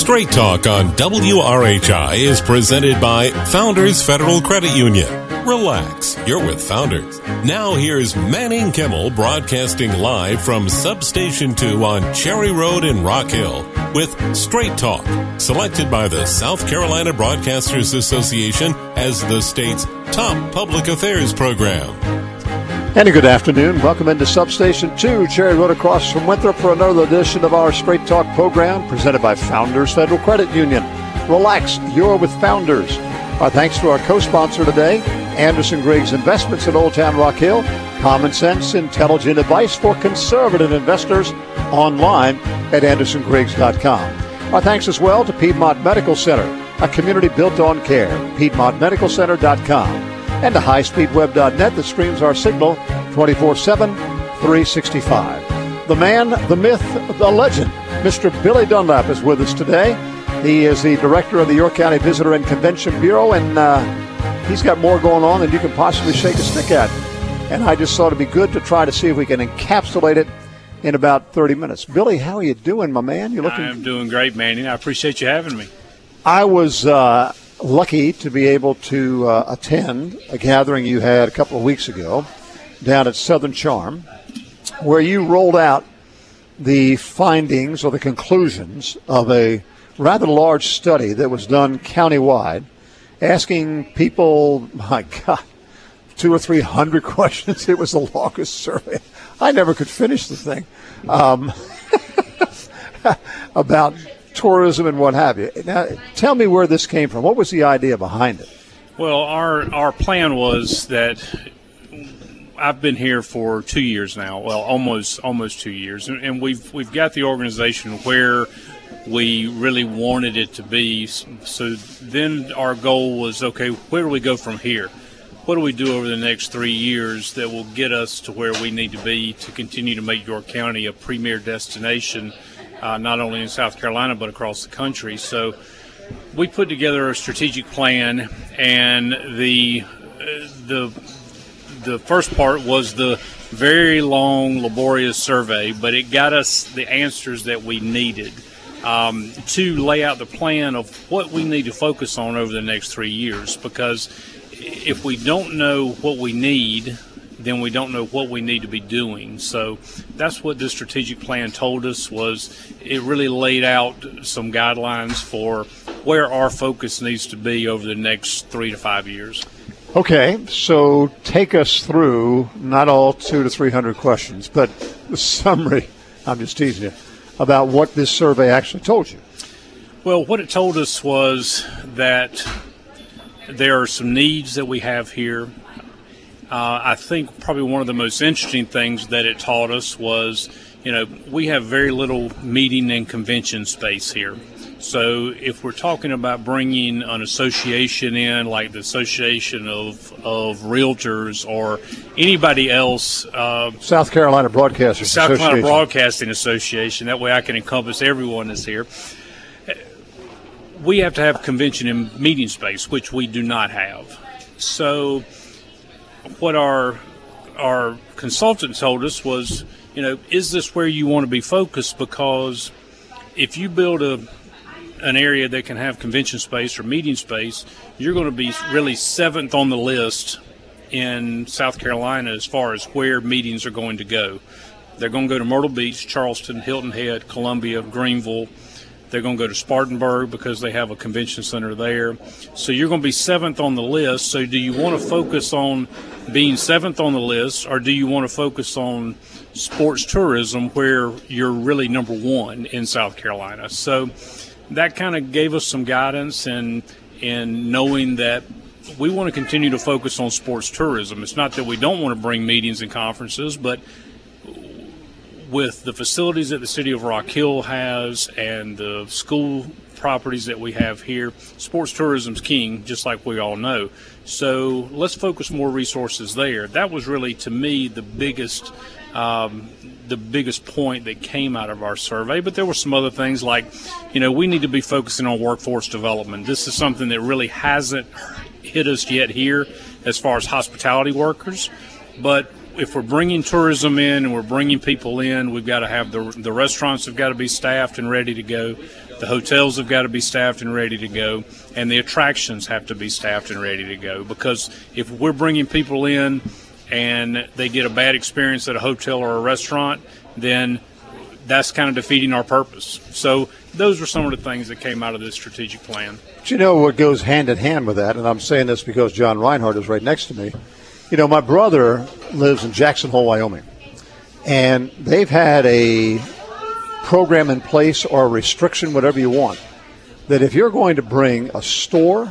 Straight Talk on WRHI is presented by Founders Federal Credit Union. Relax, you're with Founders. Now here's Manning Kimmel broadcasting live from Substation 2 on Cherry Road in Rock Hill with Straight Talk, selected by the South Carolina Broadcasters Association as the state's top public affairs program. And a good afternoon. Welcome into Substation 2, Cherry Road across from Winthrop for another edition of our Straight Talk program presented by Founders Federal Credit Union. Relax, you're with Founders. Our thanks to our co-sponsor today, Anderson Griggs Investments in Old Town Rock Hill. Common sense, intelligent advice for conservative investors online at AndersonGriggs.com. Our thanks as well to Piedmont Medical Center, a community built on care, PiedmontMedicalCenter.com. And to highspeedweb.net that streams our signal 24/7, 365. The man, the myth, the legend, Mr. Billy Dunlap is with us today. He is the director of the York County Visitor and Convention Bureau, and he's got more going on than you can possibly shake a stick at. And I just thought it'd be good to try to see if we can encapsulate it in about 30 minutes. Billy, how are you doing, my man? You're looking. I'm doing great, Manny. I appreciate you having me. I was lucky to be able to attend a gathering you had a couple of weeks ago down at Southern Charm, where you rolled out the findings or the conclusions of a rather large study that was done countywide, asking people, my God, 200 or 300 questions. It was the longest survey. I never could finish the thing about tourism and what have you. Now, tell me where this came from. What was the idea behind it? Well, our plan was that I've been here for 2 years now. Well, almost 2 years, and we've got the organization where we really wanted it to be. So then our goal was, okay, where do we go from here? What do we do over the next 3 years that will get us to where we need to be to continue to make York County a premier destination, not only in South Carolina but across the country? So we put together a strategic plan, and the first part was the very long, laborious survey, but it got us the answers that we needed to lay out the plan of what we need to focus on over the next 3 years. Because if we don't know what we need, then we don't know what we need to be doing. So that's what this strategic plan told us. Was it really laid out some guidelines for where our focus needs to be over the next 3 to 5 years. Okay, so take us through not all 200 to 300 questions, but the summary, I'm just teasing you, about what this survey actually told you. Well, what it told us was that there are some needs that we have here. I think probably one of the most interesting things that it taught us was, we have very little meeting and convention space here. So if we're talking about bringing an association in, like the Association of Realtors or anybody else, South Carolina Broadcasters South Association. Carolina Broadcasting Association, that way I can encompass everyone that's here. We have to have convention and meeting space, which we do not have. So what our consultant told us was, is this where you want to be focused? Because if you build an area that can have convention space or meeting space, you're going to be really seventh on the list in South Carolina as far as where meetings are going to go. They're going to go to Myrtle Beach, Charleston, Hilton Head, Columbia, Greenville. They're going to go to Spartanburg because they have a convention center there. So you're going to be seventh on the list. So do you want to focus on being seventh on the list, or do you want to focus on sports tourism where you're really number one in South Carolina? So that kind of gave us some guidance in knowing that we want to continue to focus on sports tourism. It's not that we don't want to bring meetings and conferences, but with the facilities that the city of Rock Hill has and the school properties that we have here, sports tourism's king, just like we all know. So let's focus more resources there. That was really, to me, the biggest point that came out of our survey. But there were some other things like, we need to be focusing on workforce development. This is something that really hasn't hit us yet here as far as hospitality workers. But if we're bringing tourism in and we're bringing people in, we've got to have the restaurants have got to be staffed and ready to go. The hotels have got to be staffed and ready to go, and the attractions have to be staffed and ready to go. Because if we're bringing people in and they get a bad experience at a hotel or a restaurant, then that's kind of defeating our purpose. So those were some of the things that came out of this strategic plan. But you know what goes hand in hand with that, and I'm saying this because John Reinhardt is right next to me. You know, my brother lives in Jackson Hole, Wyoming, and they've had a program in place or a restriction, whatever you want, that if you're going to bring a store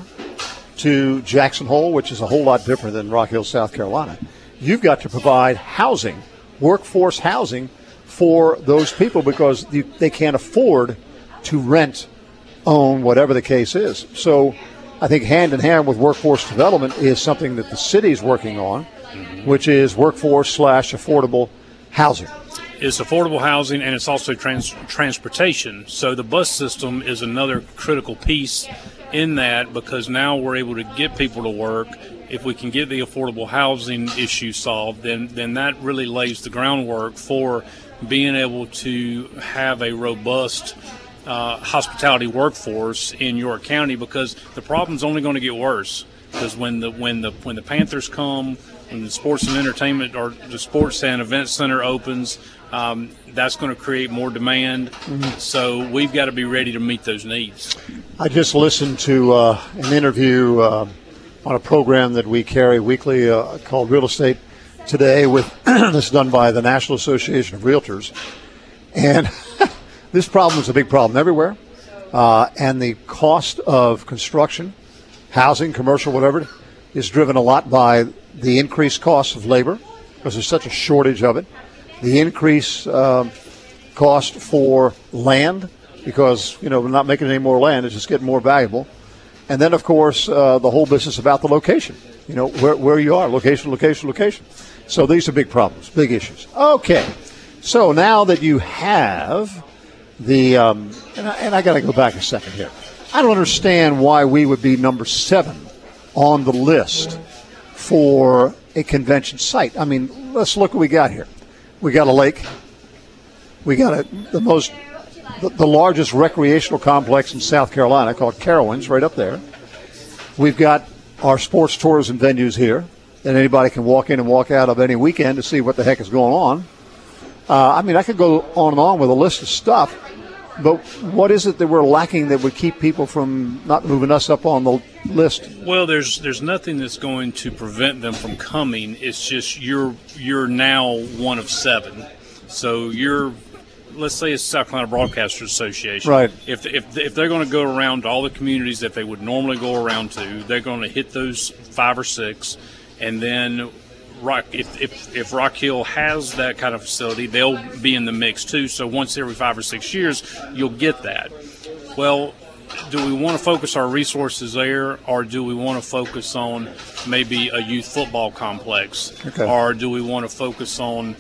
to Jackson Hole, which is a whole lot different than Rock Hill, South Carolina, you've got to provide housing, workforce housing for those people because they can't afford to rent, own, whatever the case is. So I think hand in hand with workforce development is something that the city's working on, which is workforce/affordable housing. It's affordable housing, and it's also transportation. So the bus system is another critical piece in that, because now we're able to get people to work. If we can get the affordable housing issue solved, then that really lays the groundwork for being able to have a robust hospitality workforce in York County, because the problem's only going to get worse. Because when the Panthers come, when the sports and entertainment or the sports and event center opens, that's going to create more demand. So we've got to be ready to meet those needs. I just listened to an interview on a program that we carry weekly called Real Estate Today. This is done by the National Association of Realtors, and this problem is a big problem everywhere. And the cost of construction, housing, commercial, whatever, is driven a lot by the increased cost of labor, because there's such a shortage of it. The increased cost for land, because, you know, we're not making any more land, it's just getting more valuable. And then, of course, the whole business about the location, you know, where you are, location. So these are big problems, big issues. Okay, so now that you have the, and I got to go back a second here. I don't understand why we would be number 7 on the list for a convention site. I mean, let's look what we got here. We got a lake. We got the largest recreational complex in South Carolina called Carowinds, right up there. We've got our sports tourism venues here that anybody can walk in and walk out of any weekend to see what the heck is going on. I mean, I could go on and on with a list of stuff, but what is it that we're lacking that would keep people from not moving us up on the list? Well, there's nothing that's going to prevent them from coming. It's just you're now one of 7. So let's say it's South Carolina Broadcasters Association. Right. If they're going to go around to all the communities that they would normally go around to, they're going to hit those 5 or 6, and then if Rock Hill has that kind of facility, they'll be in the mix too. So once every 5 or 6 years, you'll get that. Well, do we want to focus our resources there, or do we want to focus on maybe a youth football complex, or do we want to focus on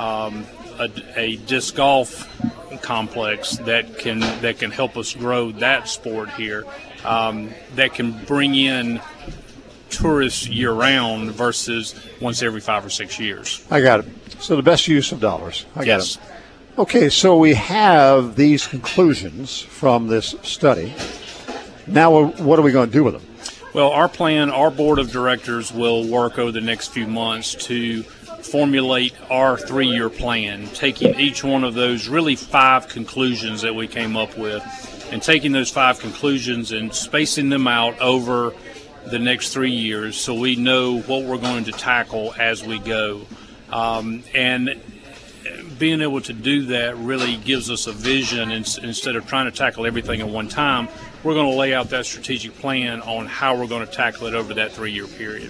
a disc golf complex that can help us grow that sport here, that can bring in tourists year-round versus once every 5 or 6 years. I got it. So the best use of dollars. I got Yes. it. Okay, so we have these conclusions from this study. Now what are we going to do with them? Well, our board of directors will work over the next few months to formulate our 3-year plan, taking each one of those really 5 conclusions that we came up with, and taking those 5 conclusions and spacing them out over the next 3 years so we know what we're going to tackle as we go. And being able to do that really gives us a vision. Instead of trying to tackle everything at one time, we're going to lay out that strategic plan on how we're going to tackle it over that 3-year period.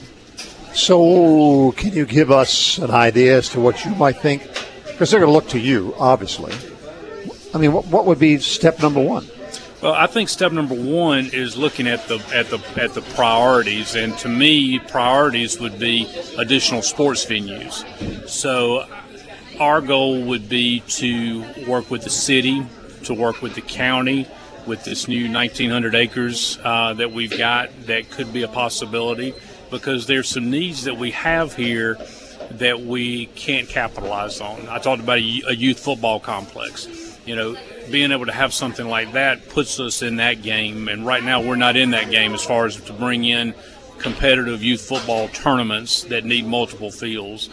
So can you give us an idea as to what you might think? Because they're going to look to you, obviously. I mean, what would be step number 1? Well, I think step number 1 is looking at the priorities, and to me, priorities would be additional sports venues. So our goal would be to work with the city, to work with the county, with this new 1,900 acres that we've got that could be a possibility, because there's some needs that we have here that we can't capitalize on. I talked about a youth football complex. Being able to have something like that puts us in that game, and right now we're not in that game as far as to bring in competitive youth football tournaments that need multiple fields.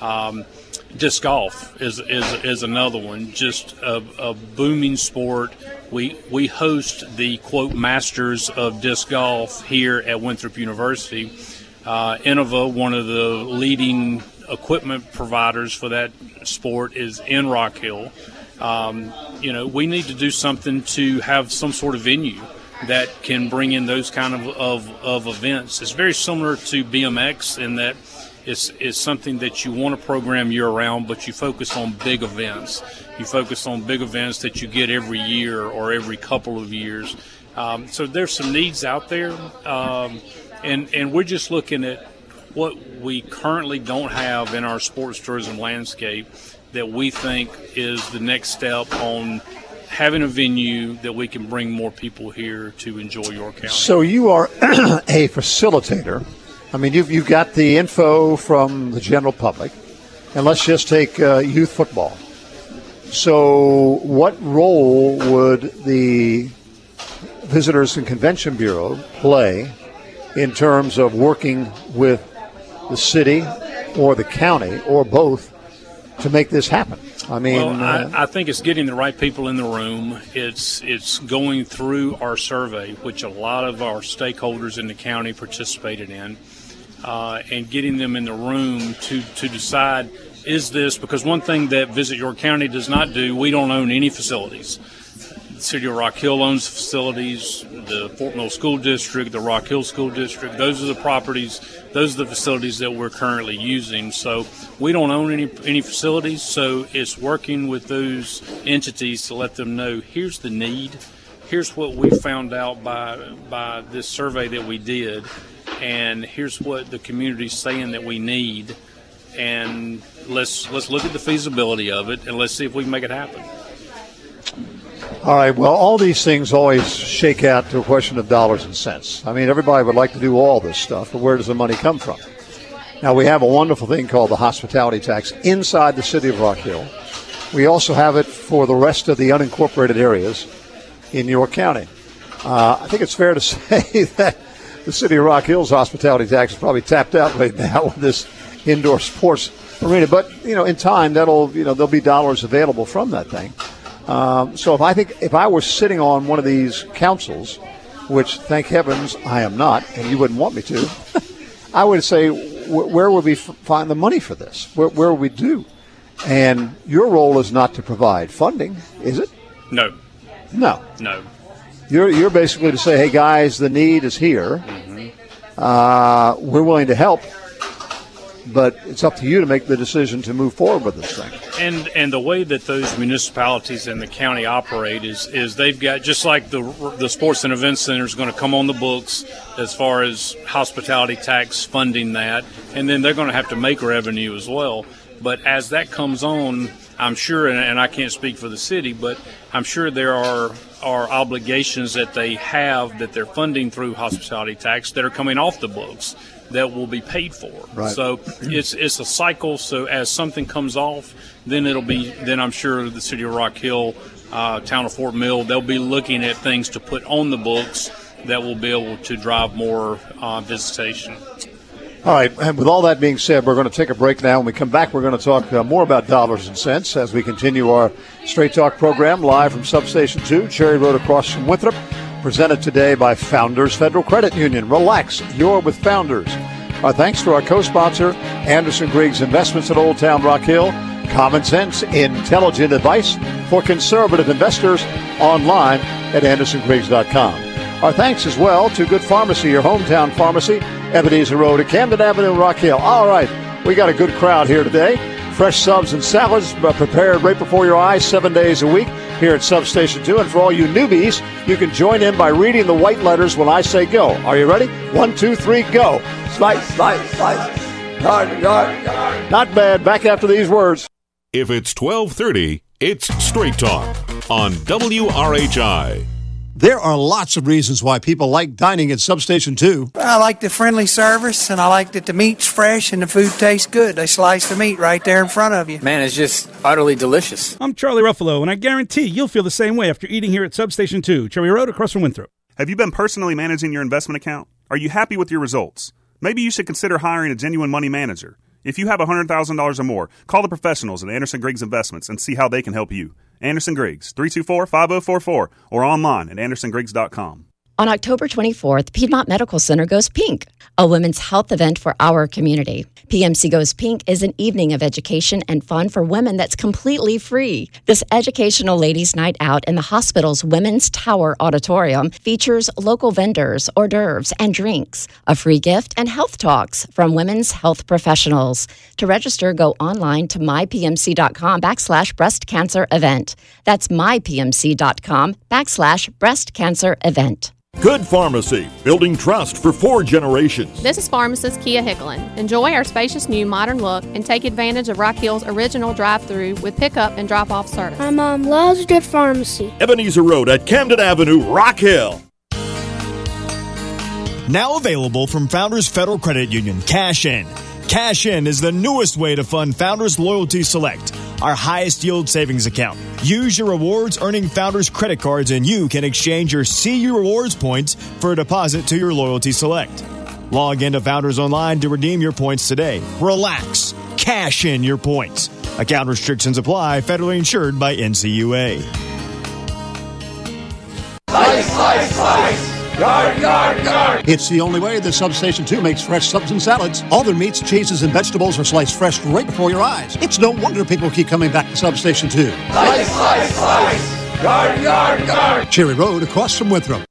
Disc golf is another one, just a booming sport. We host the, quote, Masters of Disc Golf here at Winthrop University. Innova, one of the leading equipment providers for that sport, is in Rock Hill. We need to do something to have some sort of venue that can bring in those kind of events. It's very similar to BMX in that it's something that you want to program year-round, but you focus on big events. You focus on big events that you get every year or every couple of years. So there's some needs out there, and we're just looking at what we currently don't have in our sports tourism landscape that we think is the next step on having a venue that we can bring more people here to enjoy York County. So you are a facilitator. I mean, you've got the info from the general public, and let's just take youth football. So what role would the Visitors and Convention Bureau play in terms of working with the city or the county or both to make this happen? I mean, I think it's getting the right people in the room. It's going through our survey, which a lot of our stakeholders in the county participated in, and getting them in the room to decide, is this, because one thing that Visit York County does not do, we don't own any facilities. The City of Rock Hill owns facilities, the Fort Mill School District, the Rock Hill School District. Those are the properties, those are the facilities that we're currently using. So we don't own any facilities, so it's working with those entities to let them know, here's the need, here's what we found out by this survey that we did, and here's what the community's saying that we need, and let's look at the feasibility of it, and let's see if we can make it happen. All right, well, all these things always shake out to a question of dollars and cents. I mean, everybody would like to do all this stuff, but where does the money come from? Now, we have a wonderful thing called the hospitality tax inside the city of Rock Hill. We also have it for the rest of the unincorporated areas in York County. I think it's fair to say that the city of Rock Hill's hospitality tax is probably tapped out right now with this indoor sports arena. But, in time, there'll be dollars available from that thing. So if I was sitting on one of these councils, which thank heavens I am not, and you wouldn't want me to, I would say, where would we find the money for this? Where would we do? And your role is not to provide funding, is it? No. You're basically to say, hey guys, the need is here. Mm-hmm. We're willing to help. But it's up to you to make the decision to move forward with this thing. And the way that those municipalities and the county operate is they've got, just like the sports and event center is going to come on the books as far as hospitality tax funding that, and then they're going to have to make revenue as well. But as that comes on, I'm sure, and I can't speak for the city, but I'm sure there are obligations that they have that they're funding through hospitality tax that are coming off the books that will be paid for. Right. So it's a cycle. So as something comes off, then I'm sure the city of Rock Hill, town of Fort Mill, they'll be looking at things to put on the books that will be able to drive more visitation. All right, and with all that being said, we're going to take a break now. When we come back, we're going to talk more about dollars and cents as we continue our Straight Talk program live from Substation 2, Cherry Road across from Winthrop, presented today by Founders Federal Credit Union. Relax, you're with Founders. Our thanks to our co-sponsor, Anderson Griggs Investments at Old Town Rock Hill. Common sense, intelligent advice for conservative investors online at AndersonGriggs.com. Our thanks as well to Good Pharmacy, your hometown pharmacy, Ebenezer Road at Camden Avenue, Rock Hill. All right, we got a good crowd here today. Fresh subs and salads prepared right before your eyes 7 days a week here at Substation 2. And for all you newbies, you can join in by reading the white letters when I say go. Are you ready? 1, 2, 3, go. Slice, slice, slice. Yard, yard, yard. Not bad. Back after these words. If it's 12:30, it's Straight Talk on WRHI. There are lots of reasons why people like dining at Substation 2. I like the friendly service, and I like that the meat's fresh and the food tastes good. They slice the meat right there in front of you. Man, it's just utterly delicious. I'm Charlie Ruffalo, and I guarantee you'll feel the same way after eating here at Substation 2, Cherry Road, across from Winthrop. Have you been personally managing your investment account? Are you happy with your results? Maybe you should consider hiring a genuine money manager. If you have $100,000 or more, call the professionals at Anderson Griggs Investments and see how they can help you. Anderson Griggs, 324-5044, or online at andersongriggs.com. On October 24th, Piedmont Medical Center goes pink, a women's health event for our community. PMC Goes Pink is an evening of education and fun for women that's completely free. This educational ladies' night out in the hospital's Women's Tower Auditorium features local vendors, hors d'oeuvres, and drinks, a free gift, and health talks from women's health professionals. To register, go online to mypmc.com/breast cancer event. That's mypmc.com/breast cancer event. Good Pharmacy, building trust for 4 generations. This is pharmacist Kia Hicklin. Enjoy our spacious new modern look and take advantage of Rock Hill's original drive-thru with pickup and drop-off service. My mom loves Good Pharmacy. Ebenezer Road at Camden Avenue, Rock Hill. Now available from Founders Federal Credit Union, Cash In. Cash In is the newest way to fund Founders Loyalty Select, our highest yield savings account. Use your rewards earning Founders credit cards and you can exchange your CU Rewards points for a deposit to your Loyalty Select. Log into Founders Online to redeem your points today. Relax. Cash in your points. Account restrictions apply. Federally insured by NCUA. Slice, slice, slice. Yard, yard, yard. It's the only way that Substation 2 makes fresh subs and salads. All their meats, cheeses, and vegetables are sliced fresh right before your eyes. It's no wonder people keep coming back to Substation 2. Slice, slice, slice. Yard, yard, yard. Cherry Road across from Winthrop.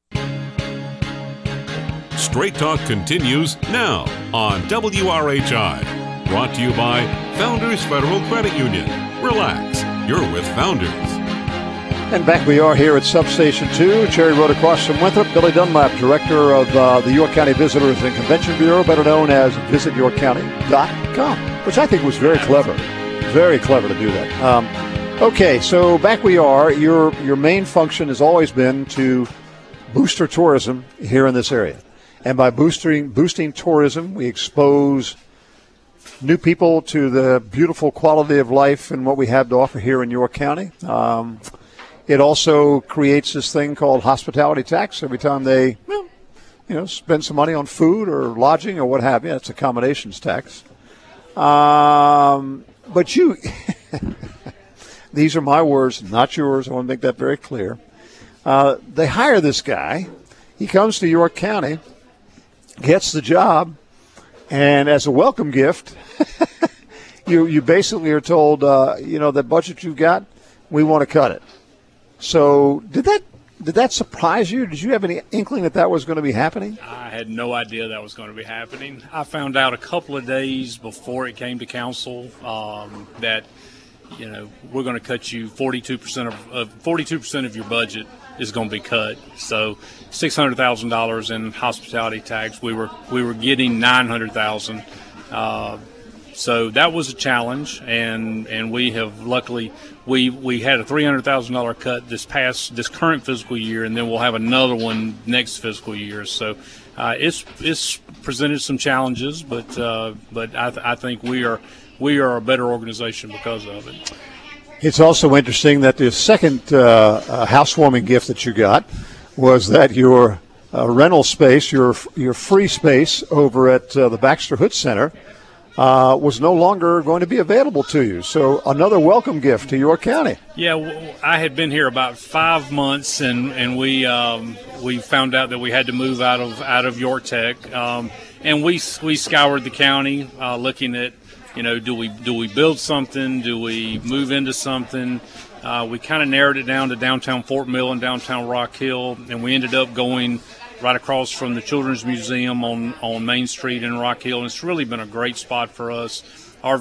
Straight Talk continues now on WRHI. Brought to you by Founders Federal Credit Union. Relax, you're with Founders. And back we are here at Substation 2, Cherry Road across from Winthrop. Billy Dunlap, Director of the York County Visitors and Convention Bureau, better known as visityorkcounty.com, which I think was very clever. Very clever to do that. Okay, so back we are. Your main function has always been to booster tourism here in this area. And by boosting tourism, we expose new people to the beautiful quality of life and what we have to offer here in York County. It also creates this thing called hospitality tax every time they, spend some money on food or lodging or what have you. It's accommodations tax. But you, these are my words, not yours. I want to make that very clear. They hire this guy. He comes to York County, gets the job, and as a welcome gift, you basically are told, the budget you've got, we want to cut it. So did that surprise you? Did you have any inkling that was going to be happening? I had no idea that was going to be happening. I found out a couple of days before it came to council that we're going to cut you 42% of your budget is going to be cut. So $600,000 in hospitality tax. We were getting $900,000. So that was a challenge, and we have luckily we had a $300,000 cut this current fiscal year, and then we'll have another one next fiscal year. So it's presented some challenges, but I think we are a better organization because of it. It's also interesting that the second housewarming gift that you got was that your rental space, your free space over at the Baxter Hood Center, was no longer going to be available to you. So another welcome gift to York County. Yeah, I had been here about 5 months, and we found out that we had to move out of York Tech, and we scoured the county looking at, do we build something? Do we move into something? We kind of narrowed it down to downtown Fort Mill and downtown Rock Hill, and we ended up going right across from the Children's Museum on Main Street in Rock Hill, and it's really been a great spot for us. Our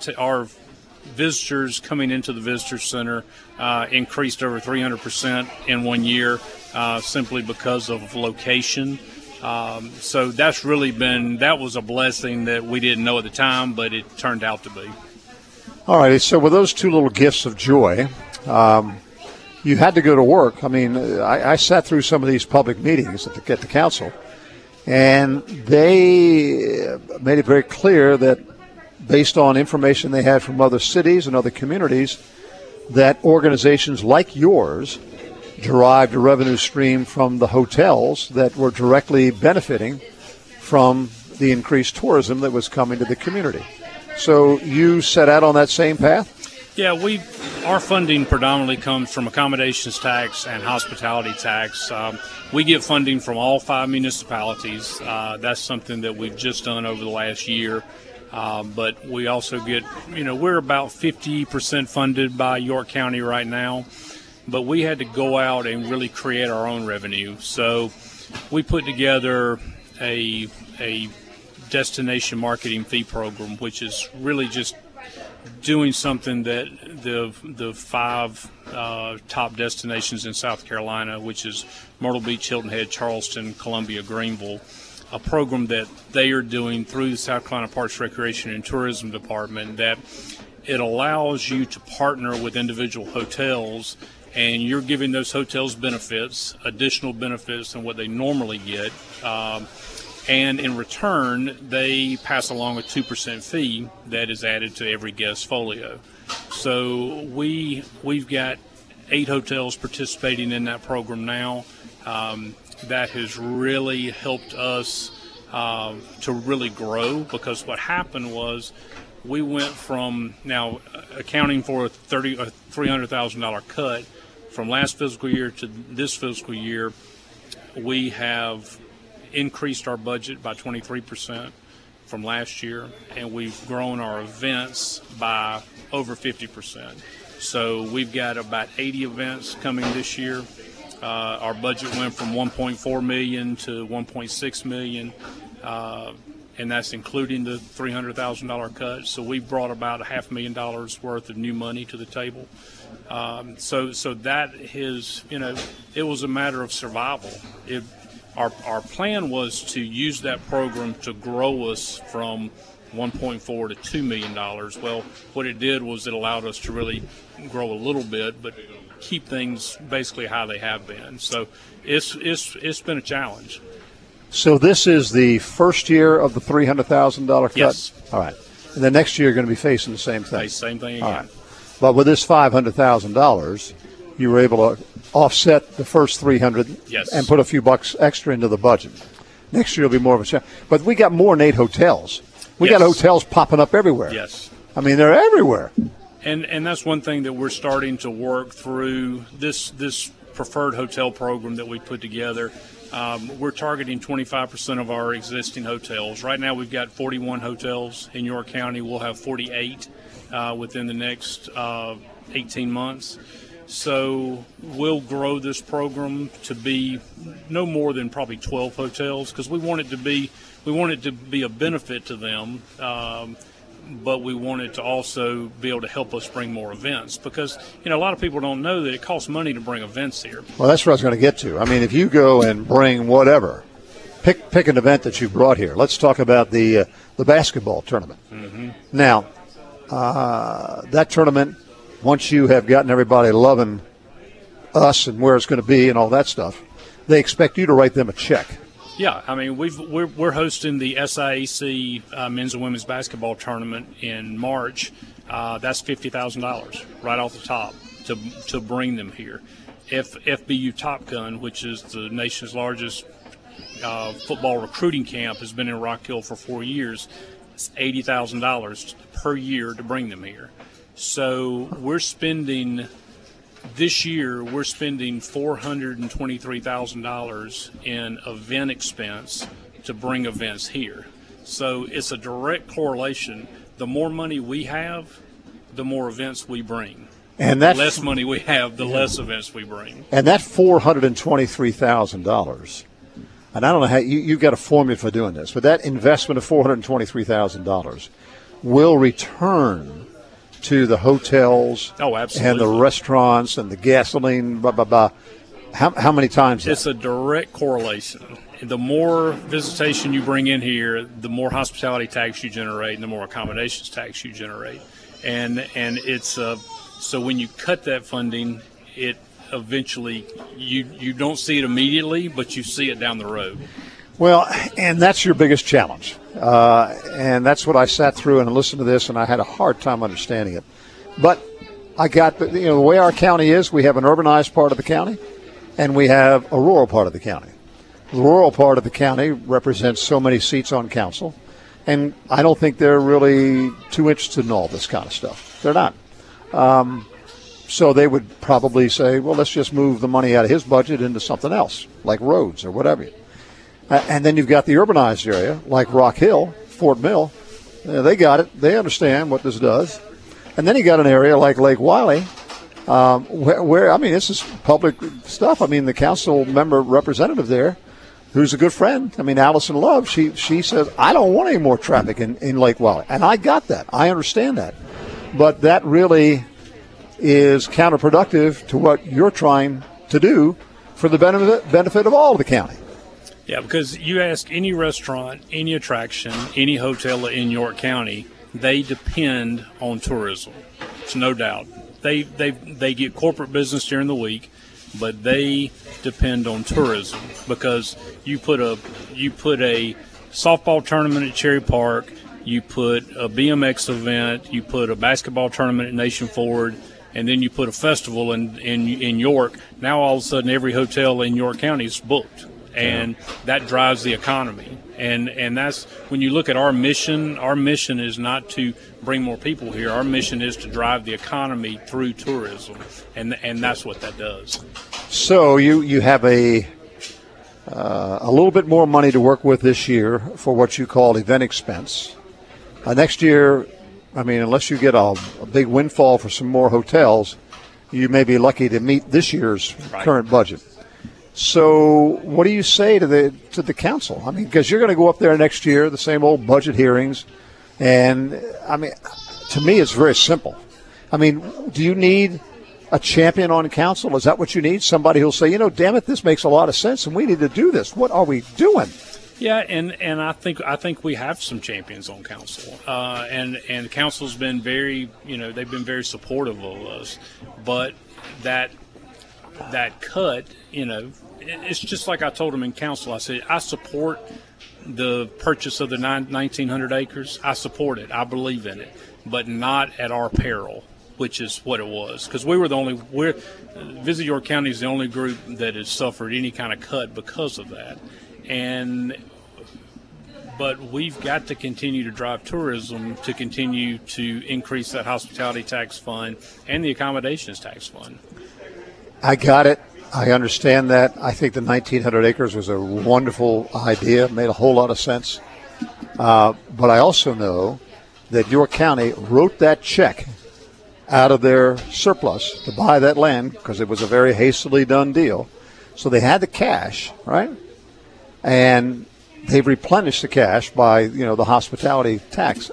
visitors coming into the Visitor Center increased over 300% in 1 year simply because of location. So that's really that was a blessing that we didn't know at the time, but it turned out to be. All right, so with those two little gifts of joy, you had to go to work. I mean, I sat through some of these public meetings at the council, and they made it very clear that based on information they had from other cities and other communities, that organizations like yours derived a revenue stream from the hotels that were directly benefiting from the increased tourism that was coming to the community. So you set out on that same path? Yeah, our funding predominantly comes from accommodations tax and hospitality tax. We get funding from all 5 municipalities. That's something that we've just done over the last year. But we also get, we're about 50% funded by York County right now. But we had to go out and really create our own revenue. So we put together a destination marketing fee program, which is really just doing something that the 5 top destinations in South Carolina, which is Myrtle Beach, Hilton Head, Charleston, Columbia, Greenville, a program that they are doing through the South Carolina Parks, Recreation, and Tourism Department, that it allows you to partner with individual hotels, and you're giving those hotels benefits, additional benefits than what they normally get. And in return, they pass along a 2% fee that is added to every guest folio. So we've got 8 hotels participating in that program now. That has really helped us to really grow, because what happened was we went from, now accounting for a $300,000 cut from last fiscal year to this fiscal year, we have increased our budget by 23% from last year, and we've grown our events by over 50%. So we've got about 80 events coming this year. Our budget went from $1.4 million to $1.6 million, and that's including the $300,000 cut. So we've brought about $500,000 worth of new money to the table. So that is, it was a matter of survival. Our plan was to use that program to grow us from $1.4 to $2 million. Well, what it did was it allowed us to really grow a little bit, but keep things basically how they have been. So it's been a challenge. So this is the first year of the $300,000 cut? Yes. All right. And then next year you're going to be facing the same thing? Same thing again. All right. But with this $500,000, you were able to offset the first $300,000 yes. and put a few bucks extra into the budget. Next year will be more of a challenge. But we got more than 8 hotels. We yes. got hotels popping up everywhere. Yes. I mean, they're everywhere. And that's one thing that we're starting to work through, this preferred hotel program that we put together. We're targeting 25% of our existing hotels. Right now we've got 41 hotels in York County. We'll have 48 within the next 18 months. So we'll grow this program to be no more than probably 12 hotels, because we want it to be a benefit to them. But we want it to also be able to help us bring more events, because, a lot of people don't know that it costs money to bring events here. Well, that's what I was going to get to. I mean, if you go and bring whatever, pick an event that you brought here. Let's talk about the basketball tournament. Mm-hmm. Now, that tournament, once you have gotten everybody loving us and where it's going to be and all that stuff, they expect you to write them a check. Yeah, I mean, we're hosting the SIAC men's and women's basketball tournament in March. That's $50,000 right off the top to bring them here. FBU Top Gun, which is the nation's largest football recruiting camp, has been in Rock Hill for 4 years. It's $80,000 per year to bring them here. So this year, we're spending $423,000 in event expense to bring events here. So it's a direct correlation. The more money we have, the more events we bring. And the less money we have, the less events we bring. And that $423,000, and I don't know how you've got a formula for doing this, but that investment of $423,000 will return to the hotels and the restaurants and the gasoline, blah, blah, blah. How many times? It's a direct correlation. The more visitation you bring in here, the more hospitality tax you generate and the more accommodations tax you generate. And it's so when you cut that funding, it eventually you don't see it immediately, but you see it down the road. Well, and that's your biggest challenge. And that's what I sat through and listened to this, and I had a hard time understanding it. But I got, the way our county is, we have an urbanized part of the county, and we have a rural part of the county. The rural part of the county represents so many seats on council, and I don't think they're really too interested in all this kind of stuff. They're not. So they would probably say, well, let's just move the money out of his budget into something else, like roads or whatever. And then you've got the urbanized area, like Rock Hill, Fort Mill. They got it. They understand what this does. And then you got an area like Lake Wiley, where, I mean, this is public stuff. I mean, the council member representative there, who's a good friend, I mean, Allison Love, she says, I don't want any more traffic in Lake Wiley. And I got that. I understand that. But that really is counterproductive to what you're trying to do for the benefit of all of the county. Yeah, because you ask any restaurant, any attraction, any hotel in York County, they depend on tourism. It's no doubt. They get corporate business during the week, but they depend on tourism because you put a softball tournament at Cherry Park, you put a BMX event, you put a basketball tournament at Nation Ford, and then you put a festival in York. Now all of a sudden every hotel in York County is booked. And that drives the economy. And that's when you look at our mission is not to bring more people here. Our mission is to drive the economy through tourism. And that's what that does. So you have a little bit more money to work with this year for what you call event expense. Next year, I mean, unless you get a big windfall for some more hotels, you may be lucky to meet this year's current budget. So what do you say to the council? I mean, because you're going to go up there next year, the same old budget hearings. And, I mean, to me, it's very simple. I mean, do you need a champion on council? Is that what you need? Somebody who'll say, damn it, this makes a lot of sense, and we need to do this. What are we doing? Yeah, and I think we have some champions on council, and council's been very, they've been very supportive of us, but that cut, it's just like I told them in council. I said I support the purchase of the 1,900 acres. I support it. I believe in it, but not at our peril, which is what it was, because Visit York County is the only group that has suffered any kind of cut because of that. But we've got to continue to drive tourism to continue to increase that hospitality tax fund and the accommodations tax fund. I got it. I understand that. I think the 1,900 acres was a wonderful idea. It made a whole lot of sense. But I also know that York County wrote that check out of their surplus to buy that land because it was a very hastily done deal. So they had the cash, right? And they've replenished the cash by, the hospitality tax.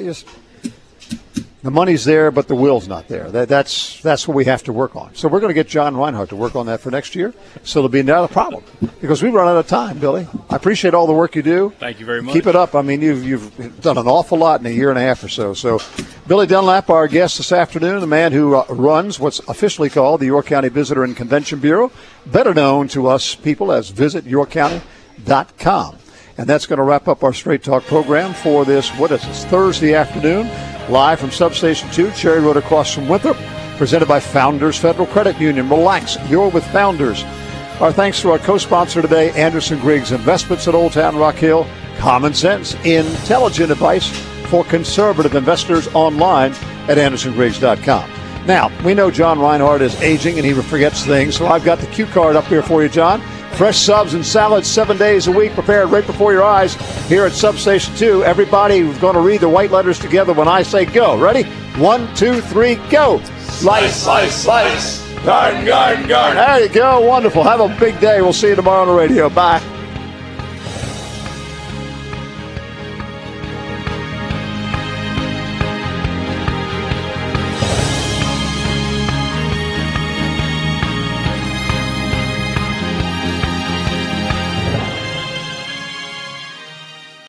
The money's there, but the will's not there. That's what we have to work on. So we're going to get John Reinhardt to work on that for next year. So there'll be another problem because we run out of time, Billy. I appreciate all the work you do. Thank you very much. Keep it up. I mean, you've done an awful lot in a year and a half or so. So Billy Dunlap, our guest this afternoon, the man who runs what's officially called the York County Visitor and Convention Bureau, better known to us people as visityorkcounty.com. And that's going to wrap up our Straight Talk program for this, Thursday afternoon, live from Substation 2, Cherry Road across from Winthrop, presented by Founders Federal Credit Union. Relax, you're with Founders. Our thanks to our co-sponsor today, Anderson Griggs Investments at Old Town Rock Hill. Common sense, intelligent advice for conservative investors online at AndersonGriggs.com. Now, we know John Reinhardt is aging and he forgets things, so I've got the cue card up here for you, John. Fresh subs and salads 7 days a week prepared right before your eyes here at Substation 2. Everybody is going to read the white letters together when I say go. Ready? 1, 2, 3, go. Slice, slice, slice. Garden, garden, garden. There you go. Wonderful. Have a big day. We'll see you tomorrow on the radio. Bye.